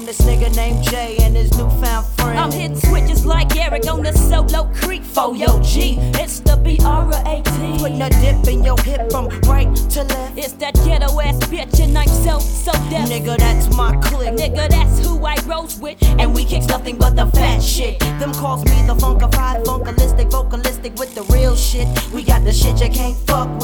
from this nigga named Jay and his newfound friend. I'm hitting switches like Eric on the Solo Creek. For yo G, it's the BR18. Putting a dip in your hip from right to left. It's that ghetto ass bitch and I'm so deaf. Nigga, that's my clique. Nigga, that's who I rose with. And we kicks nothing but the fat shit. Them calls me the funkified, funkalistic, vocalistic with the real shit. We got the shit you can't fuck with.